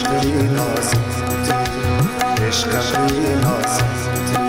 عشقی نازنده عشقی نازنده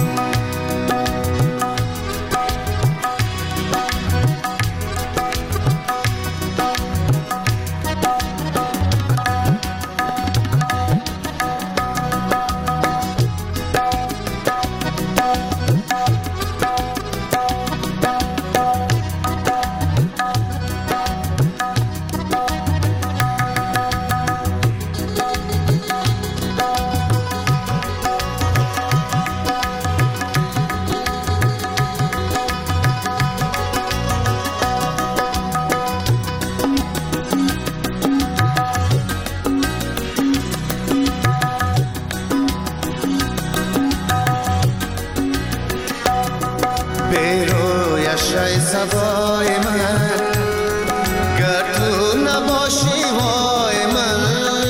سوای من گر تو نباشی وای من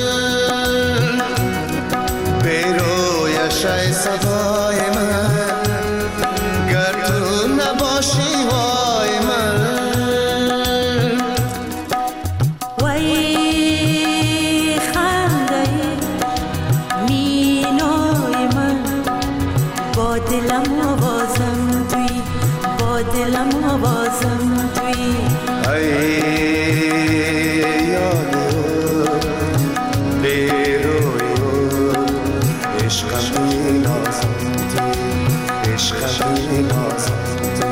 بیرویش ای سوای من گر تو نباشی وای من وای خنده مینای من با دلم آوازم توی با دلم آوازم توی ای یادو بیروی عشقی نازنده عشقی نازنده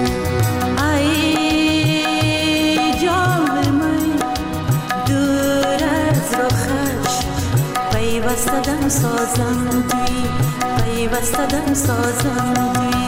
ای جام من دور از رخش پیوستدم سازم توی پیوستدم سازم توی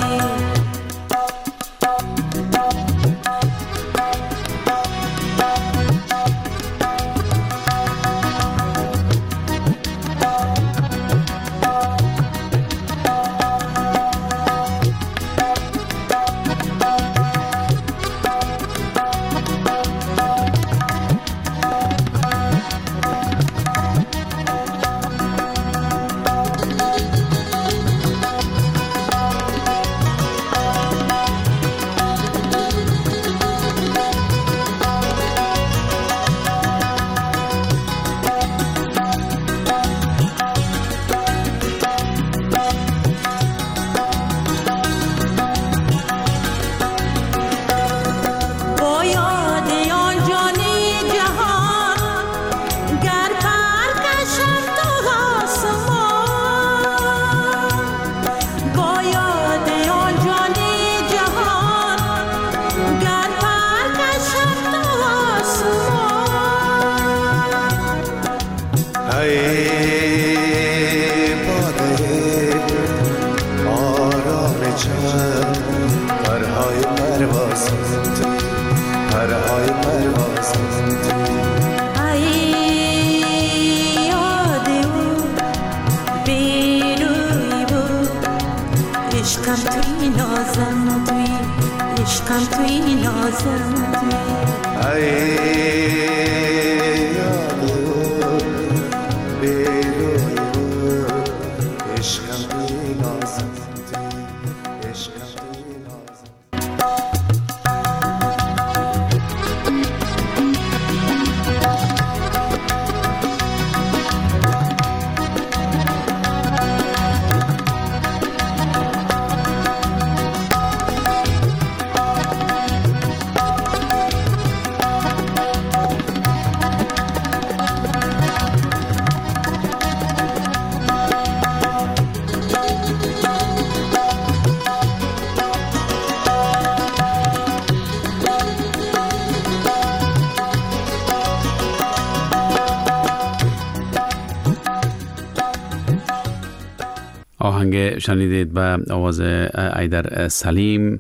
آهنگ شنیدید به آواز ایدر سلیم.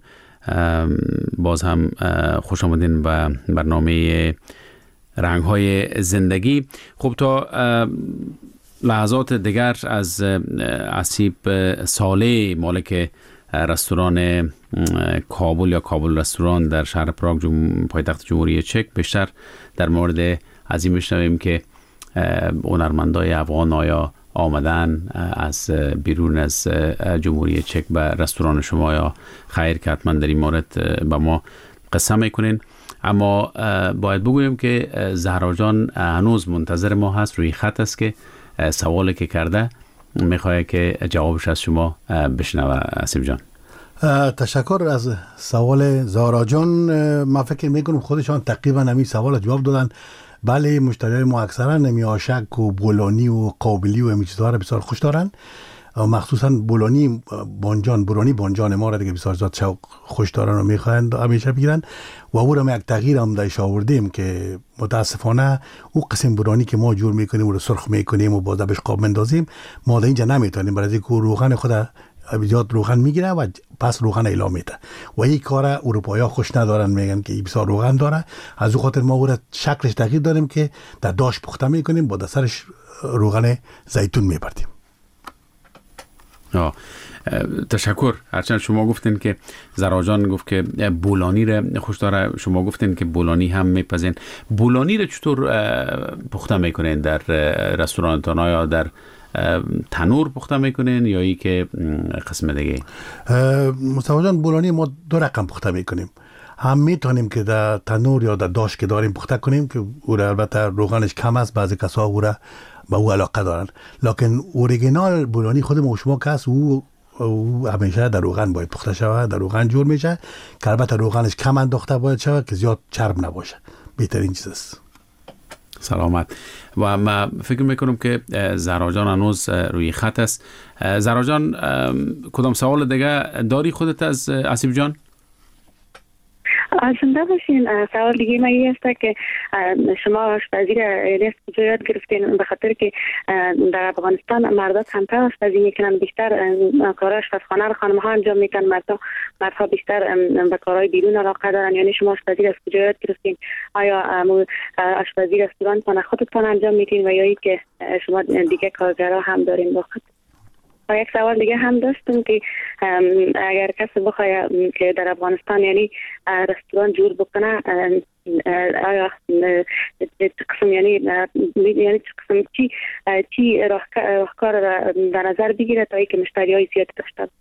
باز هم خوش آمدین به برنامه رنگ‌های زندگی. خب تا لحظات دیگر از آسیب صالح مالک رستوران کابل یا کابل رستوران در شهر پراگ پایتخت جمهوری چک بیشتر در مورد از این میشنویم که هنرمندای افغان آیا آمدن از بیرون از جمهوری چک به رستوران شما یا خیر، که حتما در این مورد با ما قصه میکنین. اما باید بگویم که زهرا جان هنوز منتظر ما هست، روی خط است که سوالی که کرده میخواه که جوابش از شما بشنوه. آصف جان تشکر از سوال زارا جان. من فکر میکنم خودشان تقریبا همین سوال جواب دادن. بله مشتریای ما اکثرا نمی آشک و بولانی و قابلی و همین چیزها را بسیار خوش دارن، مخصوصا بولانی بانجان ما را دیگه بسیار زیاد شوق خوش دارن و میخواهند همیشه بگیرن و او را ما یک تغییر هم دایش آوردیم که متاسفانه او قسم بولانی که ما جور میکنیم و رو سرخ میکنیم و باز بهش قاب مندازیم ما در اینجا نمیتونیم، برای اینکه روغن خود زیاد روغن میگیره و پس روغن اعلام میده و این کار اروپایی‌ها خوش ندارن، میگن که این بسیار روغن داره. از او خاطر ما او را شکلش تغییر دادیم که در داش پخته میکنیم، با سرش روغن زیتون میبردیم. تشکر. هرچند شما گفتین که زراجان گفت که بولانی را خوش داره، شما گفتین که بولانی هم میپزین. بولانی را چطور پخته میکنین؟ در رستورانتان یا در تنور پخته میکنین یا ای که قسم دیگه؟ مصطفی جان بولانی ما دو رقم پخته میکنیم. هم میتونیم که در تنور یا در داش که داریم پخته کنیم که او را البته روغنش کم است، بعضی کسا او را با او علاقه دارن، لکن اوریجینال بولانی خود ما شما که هست او همیشه در روغن باید پخته شود، در روغن جور میشه که البته روغنش کم انداخته باید شود که زیاد چرب نباشه، بهترین چیز است. سلامت. و ما فکر میکنم که زراجان هنوز روی خط است. زراجان کدام سوال دیگه داری خودت از آصف جان؟ زنده باشین. سوال دیگه من این است که شما آشپزی را کجا یاد گرفتین؟ به خاطر که در افغانستان مردات کمتر آشپزی میکنن، بیشتر کارهای آشپزخانه رو خانم‌ها انجام میکنن، مردها بیشتر به کارهای بیرون علاقه دارن. یعنی شما آشپزی را کجا یاد گرفتین؟ آیا آشپزی رستوران خودتان انجام میدین و یا ای که شما دیگه کارگرها هم دارین با خود؟ و یک سوال دیگه هم داشتم که اگر کسی بخواد که در افغانستان یعنی رستوران جور بکنه، آیا چه قسم یعنی چه قسم چی راهکار در نظر بگیره تا اینکه مشتریای زیاد داشته باشه؟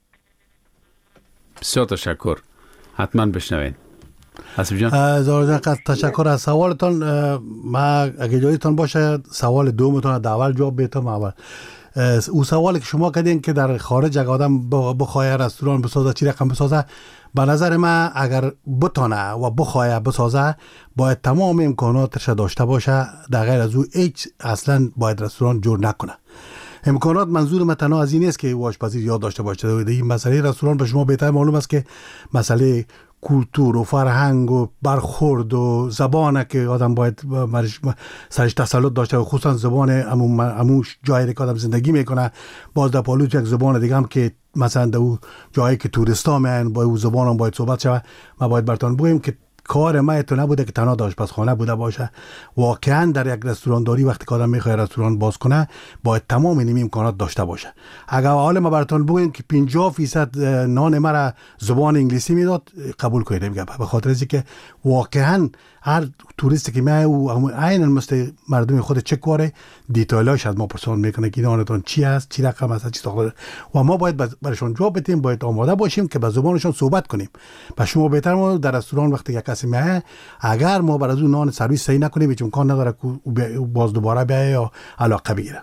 بسیار تشکر. حتما بشنوین. آصف جان زارا جان تشکر از سوالتان. ما اگه جایتان باشه سوال دومتون در اول جواب بدم. اول او سوالی که شما کردین که در خارج اگه آدم بخواه رستوران بسازه چی رقم بسازه، به نظر من اگر بتانه و بخواه بسازه باید تمام امکاناتش داشته باشه، در غیر از او هیچ اصلا باید رستوران جور نکنه. امکانات منظور من تنها از این نیست که آشپزی یاد داشته باشه. این مسئله رستوران به شما بهتر معلوم است که مسئله کلتور و فرهنگ و برخورد و زبانه که آدم باید سرش تسلط داشته و خصوصا زبان اموش جایی که آدم زندگی میکنه. باز در پالوت یک زبان دیگه هم که مثلا در جایی که توریستا میان با او زبان هم باید صحبت شود. ما باید براتون بگیم که کار ما تو نبوده که تنها آشپزخانه بوده باشه. واقعا در یک رستوران داری وقتی که آدم میخواد رستوران باز کنه باید تمام این امکانات داشته باشه. اگر حالا ما براتون بگیم که 50% نان ما را زبان انگلیسی میداد قبول کنید میگم، به خاطر اینکه واقعا هر توریستی که میاد او عیناً مثل مردم خود چک واره دیتیلاش از ما پرسان میکنه که نانتون چی است، چی رقم است، چی ساخته و ما باید براشون جواب بدیم، باید آماده باشیم که به زبانشون صحبت کنیم. و شما بهتر ما در رستوران وقتی یک کسی میاد اگر ما برای اون نان سرویس صحیح نکنیم هیچ امکان نداره که باز دوباره بیاد یا علاقه بگیره.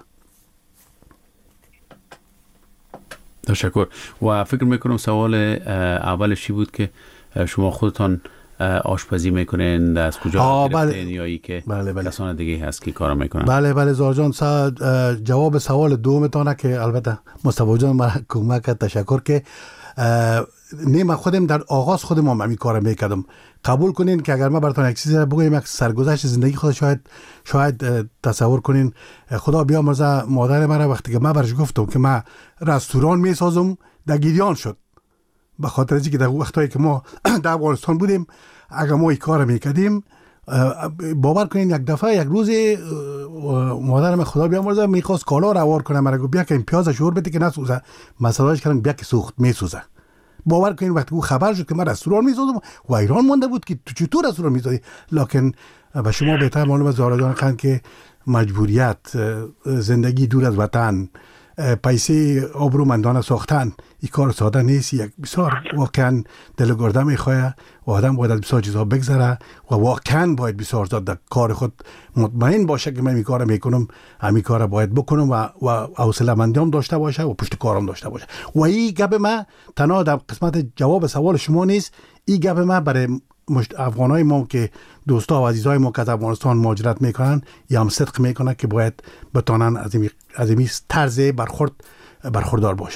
تشکر. و فکر میکنم سوال اولش چی بود که شما خودتان آشپزی میکنین، از کجا گرفتین یا ای که کسان دیگه هست که کار میکنن؟ بله زارا جان جواب سوال دومتانه که البته مصطفی جان من کمک تشکر که من خودم در آغاز خودم هم همین کار میکردم. قبول کنین که اگر ما براتون یک چیزی بگویم یک سرگذشت زندگی خود شاید تصور کنین. خدا بیامرزه مادر من وقتی که من برش گفتم که من رستوران میسازم در گریان شد، به خاطر اینکه در وقتایی که ما در افغانستان بودیم اگر ما این کار میکردیم باور کنین یک دفعه یک روز مادرم خدا بیامرزه میخواست کالا رو آوار کنه، مرا گفت بیا که این پیاز شور بده که نسوزه، مسئلهش کردن بیا که سوخت میسوزه. باور کنین وقتی او خبر شد که من رستوران میسازم و ایران مونده بود که تو چطور رستوران میسازی. لکن به شما بهتر معلومه زارا جان که مجبوریت، زندگی دور از وطن، پیسه آبرومندانه ساختن این کار ساده نیست. یک بسیار واقعا دلگرده میخواه و آدم باید بسیار چیزها بگذره و واقعا باید بسیار زیاد در کار خود مطمئن باشه که من این کار میکنم، همین کار باید بکنم و حوصله مندی هم داشته باشه و پشت کارم داشته باشه. و این گپ ما تنها در قسمت جواب سوال شما نیست، این گپ ما برای افغانای ما که دوستا و عزیزای ما که از افغانستان مهاجرت میکنن یا هم صدق میکنن که باید بتانن از این طرز برخوردار باشن.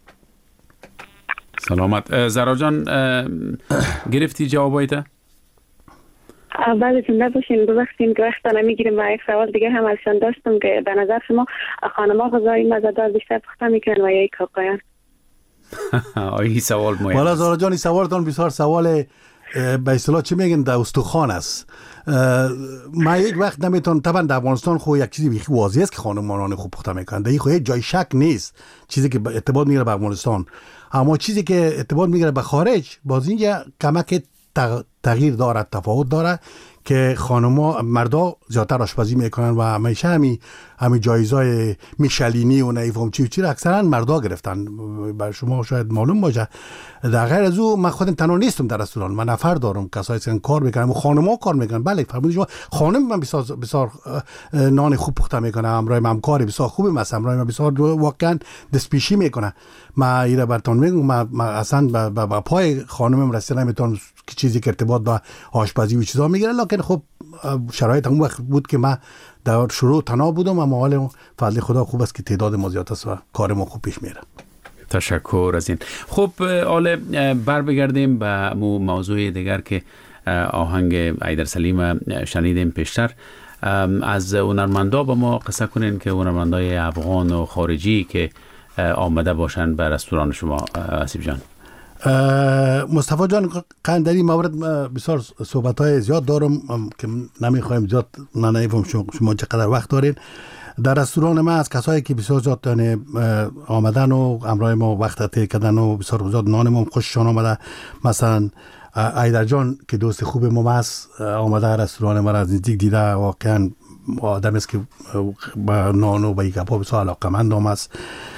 سلامت. زهرا جان گرفتی جوابایت؟ بعد زنده باشین، ببخشید که وقت نمیگیریم. و یک سوال دیگه هم ازشان داشتم که به نظر شما خانم‌ها غذای مزه‌دار بیشتر پخته میکنن و یا یک آقایان؟ این سوال مهم. والا زهرا جان این سوالتون بسیار سوال به اصطلاح چی میگن در استخوان است. ما یک وقت نمیتون، طبعا در افغانستان خو یک چیزی بیخی واضح است که خانم‌ها خوب پخته میکنن، در این خو جای شک نیست، چیزی که ارتباط میگیره به افغانستان. اما چیزی که ارتباط میگیره به خارج باز اینجا کمک تغییر داره، تفاوت داره که خانم‌ها مردا زیادتر آشپزی میکنن و همیشه همین جایزهای میشلینی و نمیفهم چی را اکثرا مردا گرفتن. بر شما شاید معلوم باشه. در غیر از او من خودم تنها نیستم در رستوران، من نفر دارم کسایی که کار میکنن و خانم‌ها کار میکنن. بله فرمودید شما، خانم من بسیار نان خوب پخته میکنه، همراه من کار بسیار خوبه، مثلا همراه من بسیار واقعا دستپیشی میکنه. من اینا براتون میگم، من اصلا با پای خانمم رسیدم نمیتونم که چیزی که ارتباط با آشپزی و چیزا میگیره، لکن خب شرایط اون وقت بود که من در شروع تنها بودم، اما حال فضل خدا خوب است که تعداد ما زیاد است و کار ما خوب پیش میره. تشکر از این. خب حالا بر بگردیم به موضوع دیگر که آهنگ ایدر سلیم شنیدیم پیشتر. از هنرمندا با ما قصه کنین که هنرمندای افغان و خارجی که آمده باشن به رستوران شما. حسیب جان. مصطفی جان قندری مورد بسیار صحبت‌های زیاد دارم که نمیخوایم زیاد نمیفهم شما چقدر وقت دارین. در رستوران ما از کسایی که بسیار زیاد آمدن و همراه ما وقت طی کردن و بسیار زیاد نان ما خوششان آمده، مثلا ایدر جان که دوست خوب ما است، آمده رستوران ما را از نزدیک دیده، واقعا آدم است که با نان و با کباب بسیار علاقه‌مند است.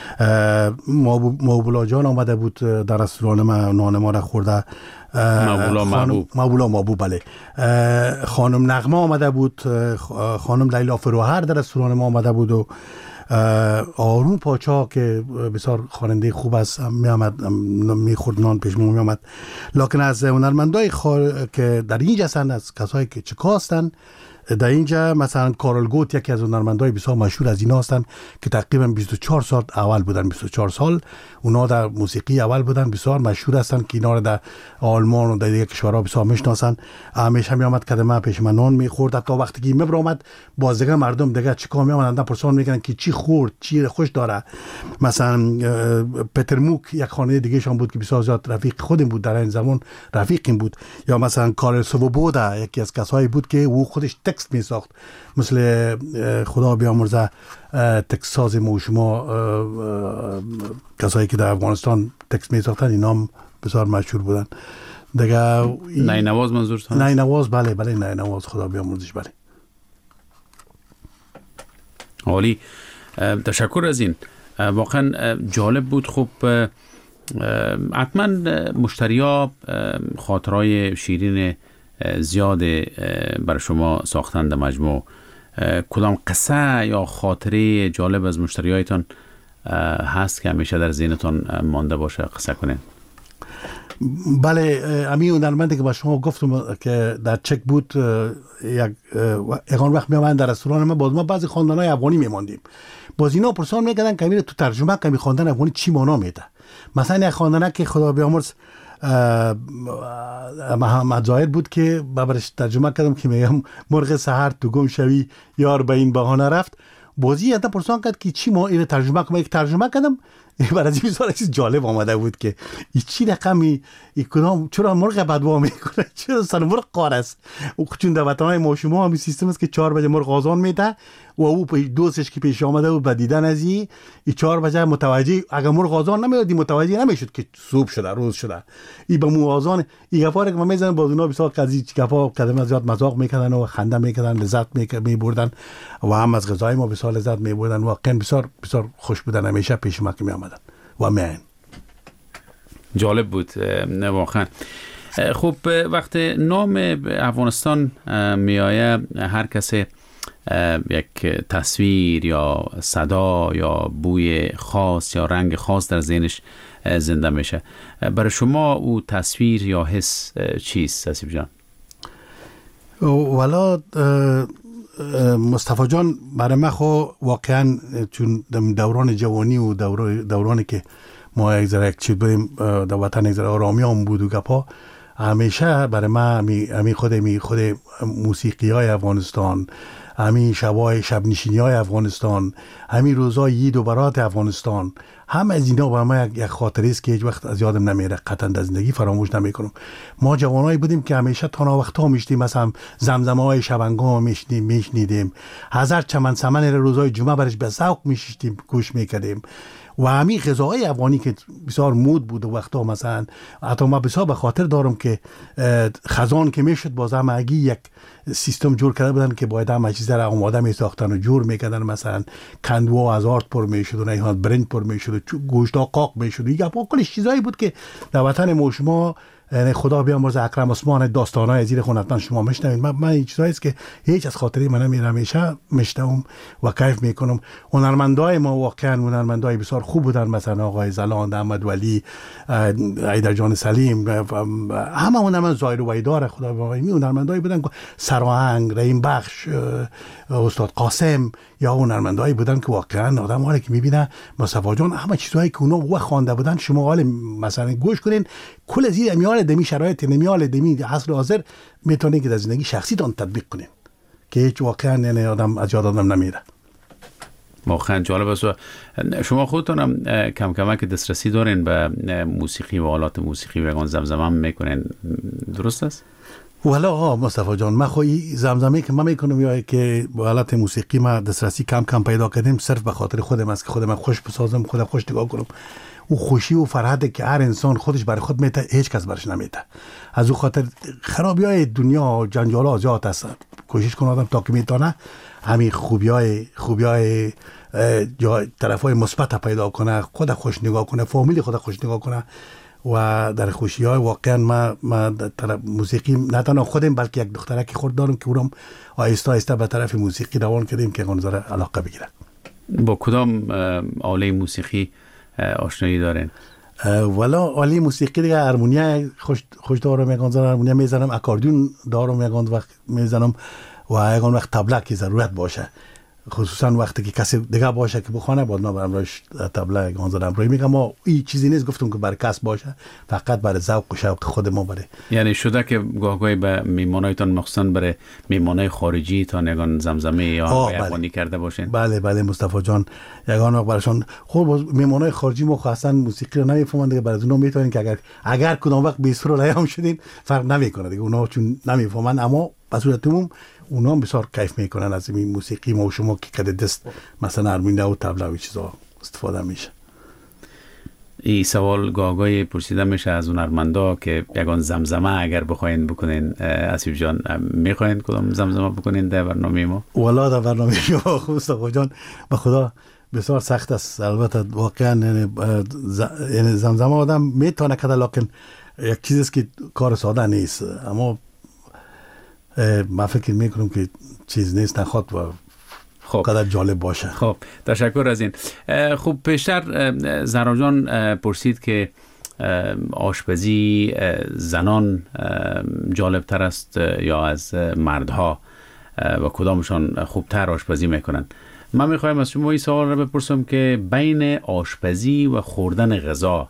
موبولا جان آمده بود در رستوران ما، نان ما را خورده. موبولا محبوب بله. خانم نغمه آمده بود، خانم لیلا فروهر در رستوران ما آمده بود و آروم پاچا که بسیار خواننده خوب است میامد، میخورد نان پیش ما میامد. لکن از هنرمندای که در اینجا هستند، از کسایی که چکا هستند در اینجا، مثلا کارل گوت یکی از هنرمندای بسیار مشهور از اینا هستند که تقریبا 24 سال اول بودن، 24 سال اونا در موسیقی اول بودن، بسیار مشهور هستند که اینا رو در آلمان و در دیگه کشورها بسیار میشناسن. همیشه میامد کدمه پیش من نان میخورد، حتی وقتی که میبر آمد باز دیگه مردم دیگه چیکار میامدن پرسان میکنن که چی خورد، چی خوش داره. مثلا پتر موک یک خانه دیگه شان بود که بسیار زیاد رفیق خودم بود، در این زمان رفیقیم بود. یا مثلا کارل سوبودا یکی از کسایی بود که او خودش تکست می ساخت، مثل خدا بیامرزه تکست ساز ما و شما کسایی که در افغانستان تکست می ساختن، اینا هم بسیار مشهور بودن دیگه. نینواز منظورتون؟ نینواز بله نینواز خدا بیامرزش بله. عالی، تشکر از این. واقعا جالب بود. خب حتما مشتریا خاطرهای شیرین زیاد بر شما ساختن در مجموع. کدام قصه یا خاطره جالب از مشتریایتان هست که همیشه در ذهنتان مانده باشه؟ قصه کنین. بله، امی هنرمندی که با شما گفتم که در چک بود، یک وقت میامدن در رستوران ما، باز ما بعضی خواندن‌های افغانی میماندیم، باز اینا پرسان میکردن که میره تو ترجمه که خواندن افغانی چی معنا میده. مثلا یک خواندنه که خدا بیامرز محمد ظاهر بود که برش ترجمه کردم که میگم مرغ سحر تو گم شوی یار به این بهانه رفت. بازی انت پرسان کرد که چی ما اینو ترجمه کنم، یک ترجمه کردم برای از این چیز جالب آمده بود که این چی رقمی این کدام چرا مرغ بدوا میکنه، چرا سر مرغ قار است. چون در وطنهای ما شما هم سیستم است که 4 بجه مرغ آذان میده و او دوستش که پیش آمده بود به دیدن از این 4 بجه متوجه، اگر مرغ آذان نمیاد متوجه نمیشد که صبح شده روز شده. این به مو آذان این گپا که ما میزنن با اونا بسیار قضیه گپا کلمه زیاد مذاق میکردن و خنده میکردن، لذت میبردن و هم از غذای ما بسیار لذت میبردن. واقعا بسیار بسیار خوش بودن، همیشه پیش ما که می آمدن و میان. جالب بود واقعا. خب وقت نام افغانستان میآیه هر کسی یک تصویر یا صدا یا بوی خاص یا رنگ خاص در ذهنش زنده میشه. برای شما او تصویر یا حس چیست حسیب جان؟ والا مصطفی جان برای من خو واقعا چون دوران جوانی و دورانی که ما یک چیز بودیم در وطن یک آرامی هم بود و گپا، همیشه برای من همی خود موسیقی های افغانستان، همی شب نشینی های افغانستان، همی روزای عید و برات افغانستان، هم از اینا برای من یک خاطره است که هیچ وقت از یادم نمیره، قطعا در زندگی فراموش نمیکنم. ما جوانایی بودیم که همیشه تا وقتا میشتیم، مثلا زمزمه های شبنگام میشنیدیم، هزار چمن سمن روزای جمعه برش به ذوق میشیدیم گوش میکردیم. و همین غذاهای افغانی که بسیار مود بود و وقتا مثلا حتی ما بسیار به خاطر دارم که خزان که میشد باز هم اگه یک سیستم جور کرده بودن که باید هم چیزا را آماده می ساختن و جور میکردن، مثلا کندوا از آرد پر میشد و نه برنج پر میشد و گوشتا قاق میشد. دیگه کلی چیزایی بود که در وطن ما شما خدا بیامرزه اکرم عثمان داستانای زیر خونتان شما میشنوید. من این چیزایی است که هیچ از خاطری من نمیره، همیشه میشنوم و کیف میکنم. هنرمندای ما واقعا هنرمندای بسیار خوب بودن، مثلا آقای زلاند، احمد ولی، ایدر جان سلیم، همه هنرمند زایر و ویدار خدا بیامرزه هنرمندایی بودن، سراهنگ، رحیم بخش، استاد قاسم، یا هنرمندایی بودن که واقعا آدم حالی که میبینه مصطفی جان همه چیزایی که اونا و خوانده بودن شما حال مثلا گوش کنین کل از این میال دمی شرایط نمیال دمی عصر حاضر میتونین که در زندگی شخصی تان تطبیق کنین که هیچ واقعا یعنی آدم از یاد آدم نمیره. واقعا جالب است. شما خودتون هم کم کمک دسترسی دارین به موسیقی و آلات موسیقی و زمزمه میکنین، درست است؟ والا مصطفی جان من خواهی زمزمه که من میکنم یا که با آلات موسیقی ما دسترسی کم کم پیدا کردیم صرف به خاطر خودم است که خودم خوش بسازم، خودم خوش نگاه کنم. او خوشی و فرحت که هر انسان خودش برای خود میته هیچ کس برش نمیته. از او خاطر خرابی های دنیا جنجال ها زیاد است، کوشش کن آدم تا که میتونه همین خوبی های طرف های مثبت پیدا کنه، خود خوش نگاه کنه، فامیلی خود خوش نگاه کنه و در خوشی های واقعا ما در موسیقی نه تنها خودم بلکه یک دختره که خود دارم که اونم آهسته آهسته به طرف موسیقی روان کردیم که اونجا علاقه بگیره. با کدام آله موسیقی آشنایی دارین؟ والا آله موسیقی دیگه هارمونیا خوش دارم، یکان هارمونیا میزنم، اکاردیون دارم یکان وقت میزنم و یکان وقت طبله که ضرورت باشه، خصوصا وقتی که کسی دیگه باشه که بخونه بعد ما برامش طبله گانزدم روی میگم. ما این چیزی نیست گفتم که برای کس باشه، فقط برای ذوق و شوق خود ما بره. یعنی شده که گاهی به میمانایتان مخصوصا برای میمانای خارجی تا نگان زمزمه یا افغانی کرده باشین؟ بله مصطفی جان، یگان وقت براشون خب میمانای خارجی ما خاصا موسیقی رو نمیفهمن دیگه، برای اونها میتونین که اگر کدام وقت به سر لیام شدین فرق نمیکنه دیگه، اونها چون نمیفهمن، اما به صورت عموم اونا هم بسیار کیف میکنن از این موسیقی ما و شما که کده دست مثلا هارمونیا و طبله و چیزا استفاده میشه. این سوال گاهی پرسیده میشه از هنرمندا که یگان زمزمه اگر بخواین بکنین حسیب جان میخواین کدام زمزمه بکنین در برنامه ما؟ والا در برنامه ما مصطفی جان به خدا بسیار سخت است، البته واقعا یعنی زمزمه آدم میتونه کده، لکن یک چیزی است که کار ساده نیست، اما من فکر میکنم که چیز نیست نخواد و خب قدر جالب باشه. خب تشکر از این. خب پیشتر زهرا جان پرسید که آشپزی زنان جالب تر است یا از مردها و کدامشان خوبتر آشپزی میکنن. من میخوایم از شما این سوال رو بپرسم که بین آشپزی و خوردن غذا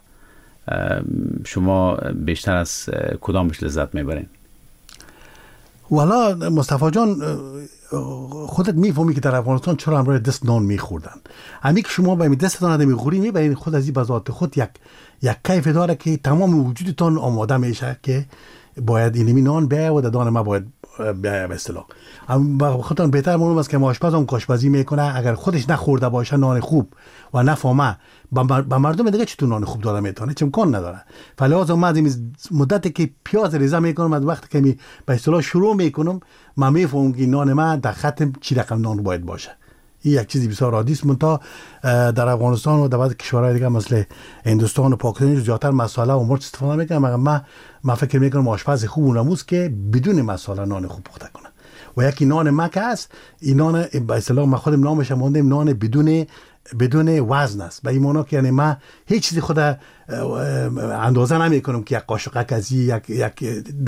شما بیشتر از کدامش لذت میبرین؟ والا مصطفی جان خودت میفهمی که در افغانستان چرا امروز دست نان میخوردن. همین که شما به دستتان نمیخوری میبینید خود از این به ذات خود یک کیف داره که تمام وجودتان آماده میشه که باید اینمی نان بیاید و دان ما باید بیاید به اصطلاح. اما خودتان بهتر معلوم است که آشپز هم کاشپزی میکنه، اگر خودش نخورده باشه نان خوب و نفهمه با مردم دیگه چطور نان خوب داره میتونه، چه امکان نداره. فلذا ما از مدتی که پیاز ریزه میکنم، از وقتی که به اصطلاح شروع میکنم ما میفهمم که نان ما در خط چی رقم نان باید باشه. این یک چیزی بسیار عادی است. منتها در افغانستان و در بعضی کشورهای دیگه مثل هندوستان و پاکستان زیادتر مساله و مرچ استفاده میکنن، مگر ما فکر میکنم آشپز خوب اونموست که بدون مساله نان خوب پخته کنه. و یکی نان ما که است، این نان به اصطلاح ما خودم نامش ماندیم نان بدون وزن است. به این معنی که یعنی ما هیچ چیزی خود اندازه نمی کنم که یک قاشق از یک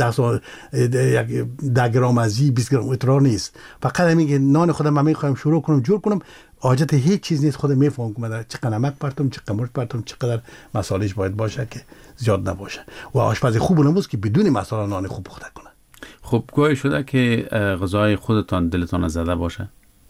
10 گرم از 20 گرم اطرار نیست. فقط همین که نان خودم ما میخوایم شروع کنم جور کنم، حاجت هیچ چیز نیست. خودم میفهمم که چقدر نمک پرتم، چقدر مرچ پرتم، چقدر مصالحش باید باشه که زیاد نباشه. و آشپز خوب نموز که بدون مصالح نان خوب پخته کنه. خب گاهی شده که غذای خودتان دلتان زده باشه؟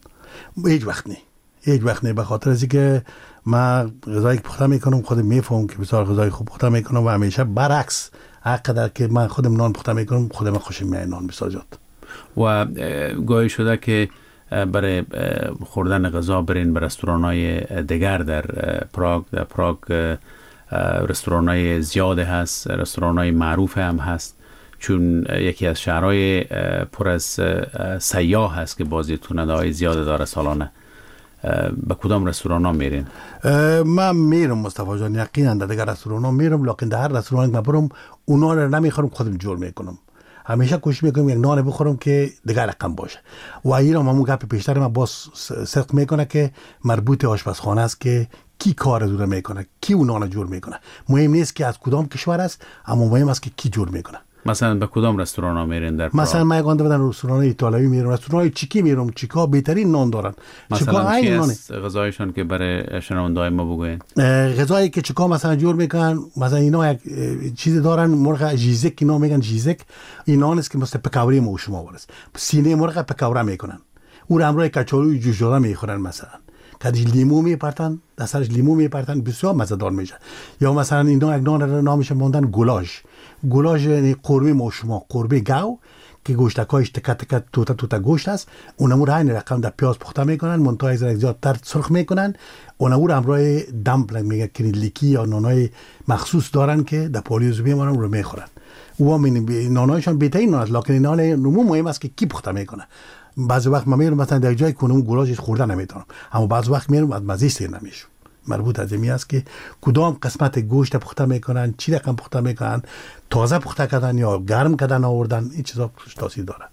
هیچ وقت نه. به خاطر از اینکه من غذایی که پخته میکنم خودم میفهمم که بسیار غذای خوب پخته میکنم و همیشه برعکس هرقدر که من خودم نان پخته میکنم خودم خوشم میاد نان بسیار زیاد. و گاهی شده که برای خوردن غذا برین به رستوران‌های دیگر در پراگ رستوران‌های زیاد هست، رستوران‌های معروف هم هست، چون یکی از شهرهای پر از سیاح هست که بازی تورنمنت‌های زیاد داره سالانه. به کدام رستوران ها میرین؟ من میرم مصطفی جان، یقینا در دیگر رستوران ها میرم، لکن در هر رستوران که برم اونا رو نمیخورم، خودم جور میکنم. همیشه کوشش میکنم یک نان بخورم که دیگر رقم باشه. و اینا همون گپ پیشتر من باز صدق میکنه که مربوط آشپزخانه است که کی کار دور میکنه، کی اون نان جور میکنه. مهم نیست که از کدام کشور است، اما مهم است که کی جور میکنه. مثلا به کدام رستوران ها میرین در پراگ؟ مثلا من یکانده بدن رستوران ایتالیایی میرم، رستوران چیکی میرم، چیکا بهترین نان دارن. مثلا چی است غذایشان که برای شنونده‌های ما بگوین؟ غذایی که چیکا مثلا جور میکنن، مثلا اینا یک چیزی دارن، مرغ ژیزک اینا میگن ژیزک، این نان است که مثل پکوری ما شما ورس، سینه مرغ پکوره میکنن، اون امروز کچالوی جوش داده میخورن، مثلا کدیش لیمو میپرتن، دستش لیمو میپرتن، بسیار مزه‌دار میشه. یا مثلا اینا یک نان نامش ماندن گولاش یعنی قرمه ماشما، قرمه گاو که گوشتکایش تکه توتا گوشت است، اونمو را این رقم در پیاز پخته میکنن، منتها از زیادتر سرخ میکنن، اونمو را همراه دمپلنگ میگه کریلیکی یا نانای مخصوص دارن که در پالیوزومی ما رو میخورن. و نانایشان بهترین نان است، لکن نان نمو مهم است که کی پخته میکنه. بعضی وقت من میرم مثلا در جای کنم گولاش خورده نمیتونم، اما بعضی وقت میرم از مزه سیر نمیشم. مربوط از این است که کدام قسمت گوشت پخته میکنن، چی رقم پخته میکنن، تازه پخته کردن یا گرم کردن آوردن، این چیزا تاثیر داره.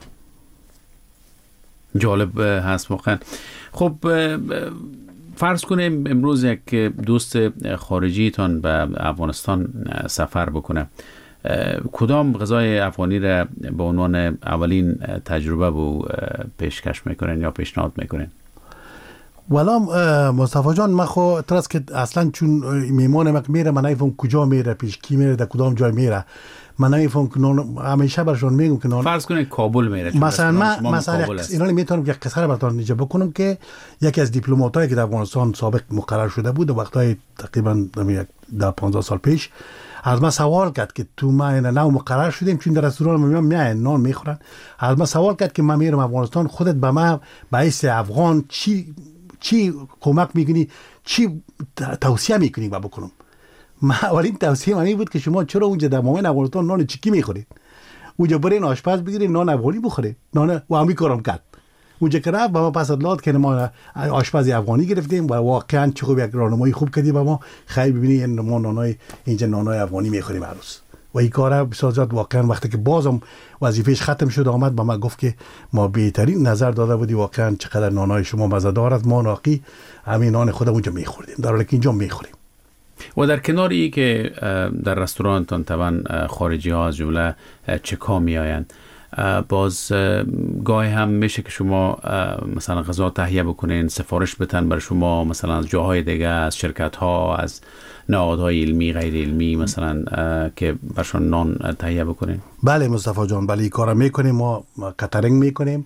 جالب هست واقعا. خب فرض کنیم امروز یک دوست خارجی تان به افغانستان سفر بکنه، کدام غذای افغانی را به عنوان اولین تجربه بو پیشکش میکنن یا پیشنهاد میکنن؟ والا مصطفی جان، من خو ترس که اصلا چون میمانم میره من نمیفهم کجا میره، پیش کی میره، در کدام جای میره، من نمیفهم که همیشه برشون میگم که فرض کنید کابل میره، مثلا اینا میتونم یک قصه براتون اینجا بکنم که یکی از دیپلماتایی که در افغانستان سابق مقرر شده بود وقتای تقریبا 15 سال پیش از من سوال کرد که تو ما نو مقرر شدیم، چون در رستوران میان نان میخورن، از من سوال کرد که من میرم افغانستان، خودت به من به حیث افغان چی کمک میکنی، چی توصیه میکنی و بکنم؟ من اولین توصیه من این بود که شما چرا اونجا در مامان افغانستان نان چیکی میخورید؟ اونجا برین آشپز بگیرید نان افغانی بخورید. نان و همین کارم کرد. اونجا که رفت با ما پس داد که ما آشپز افغانی گرفتیم و واقعا چه خوب یک راهنمایی خوب کردی با ما، خیلی ببینید ما نانای اینجا نانای افغانی میخوریم هر روز. و این کارا بسیار زیاد واقعا وقتی که بازم وظیفهش ختم شد آمد با ما گفت که ما بهترین نظر داده بودی، واقعا چقدر نانای شما مزه‌دار است، ما ناقی همین نان خودمون اونجا میخوردیم، در حالی که اینجا میخوریم. و در کناری که در رستورانتان طبعا خارجی ها از جمله چکا می آیند، باز گاهی هم میشه که شما مثلا غذا تهیه بکنین، سفارش بتن برای شما مثلا از جاهای دیگه، از شرکت ها، از نهادهای علمی غیر علمی مثلا که برشون نان تهیه بکنین؟ بله مصطفی جان، بله این کارا میکنیم، ما کاترینگ میکنیم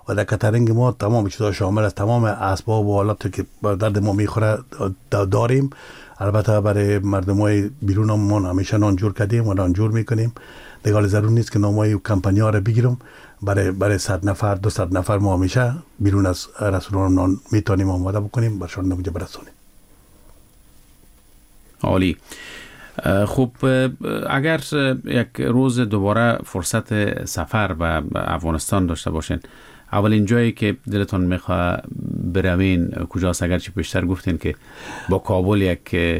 و در کاترینگ ما تمام چیزا شامل است، تمام اسباب و آلاتی که درد ما میخوره داریم. البته برای مردمای بیرون ما همیشه نانجور کردیم و نانجور میکنیم. دیگه ضرور نیست که نامای کمپانی‌ها را بگیرم. برای 100 نفر 200 نفر ما همیشه بیرون از رستوران نان میتونیم آماده بکنیم برشان نموجه برسونیم. عالی. خب اگر یک روز دوباره فرصت سفر به افغانستان داشته باشین، اولین جایی که دلتون میخواه بروین کجاست؟ اگرچه پیشتر گفتین که با کابل یک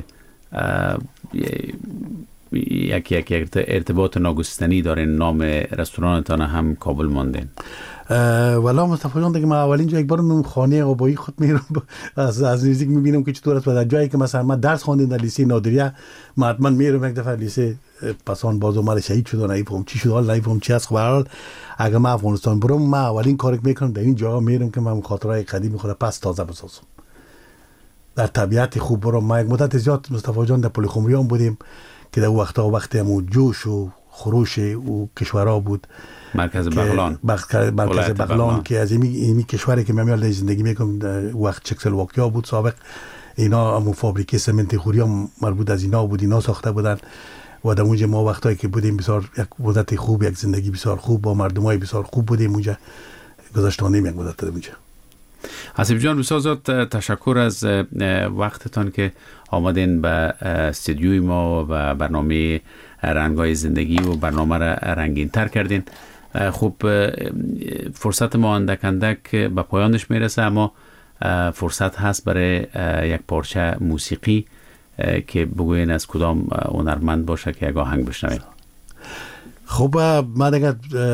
ارتباط ناگسستنی دارین، نام رستورانتان هم کابل ماندین. والا مصطفی جان دیگه من اولین جا یک بار من خانه آبایی خود میرم از نزدیک میبینم که چطور است. و در جایی که مثلا من درس خواندم در لیسه نادریه، من حتما میرم یک دفعه لیسه پسان باز اومد شهید شد و نمیفهم چی شد، حال نمیفهم چی است. خب اگه من افغانستان برم، من اولین کاری که میکنم در این جا میرم که من خاطرهای قدیمی خود پس تازه بسازم، در طبیعت خوب برم. ما یک مدت زیاد مصطفی جان در پل خمریان بودیم که در وقتا وقتی هم جوش و خروش و کشورها بود، مرکز بغلان، مرکز بغلان که از این کشوری که من زندگی میکنم وقت چکسلواکیا بود سابق، اینا همون فابریکه سمنت خوری مربوط از اینا بود، اینا ساخته بودن. و در اونجا ما وقتایی که بودیم بسیار یک مدت خوب، یک زندگی بسیار خوب با مردمای بسیار خوب بودیم اونجا گذاشتانیم یک مدت اونجا. حسیب جان بسیار زیاد تشکر از وقتتان که آمدین به استودیوی ما و برنامه رنگ‌های زندگی و برنامه را رنگین تر کردین. خب فرصت ما اندک به پایانش میرسه، اما فرصت هست برای یک پارچه موسیقی که بگوین از کدام هنرمند باشه که یک آهنگ بشنویم. خب من دیگه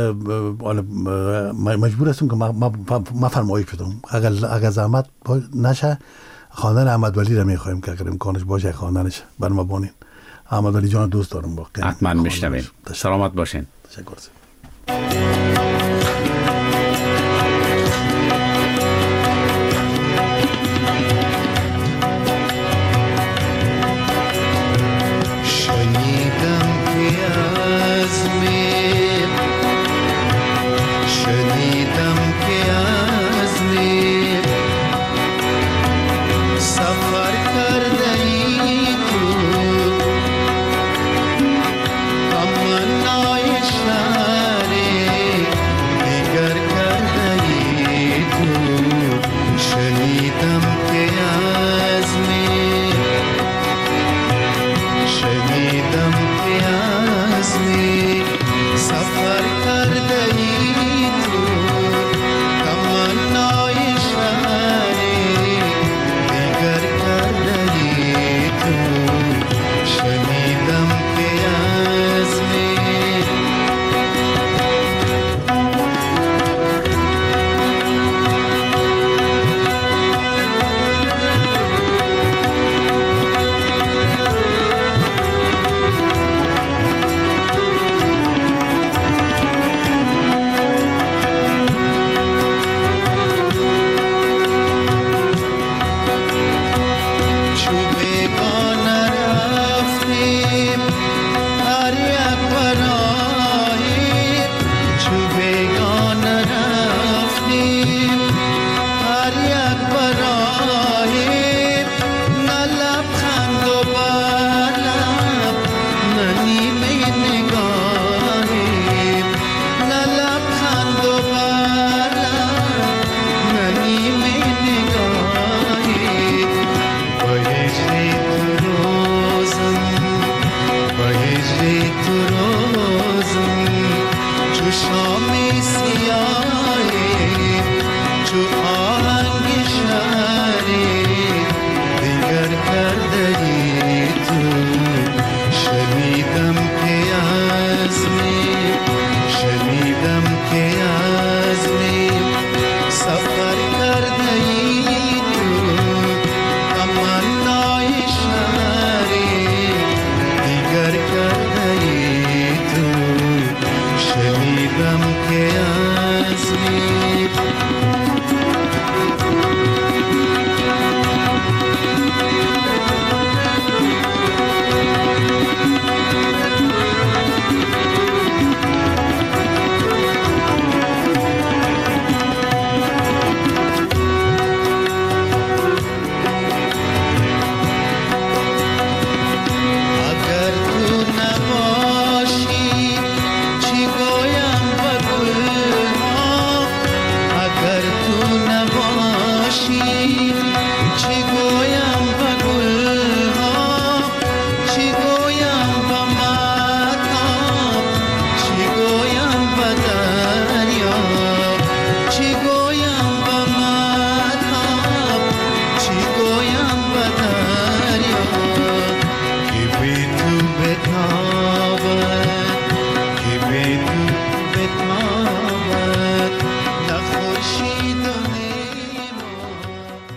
مجبور هستم که ما فرمایش بدم. اگر زحمت نشه خواندن احمد ولی را میخوایم که اگر امکانش باشه خواندنش برام بانین. احمد ولی جان دوست دارم، با حتما میشنویم. سلامت باشین. تشکر.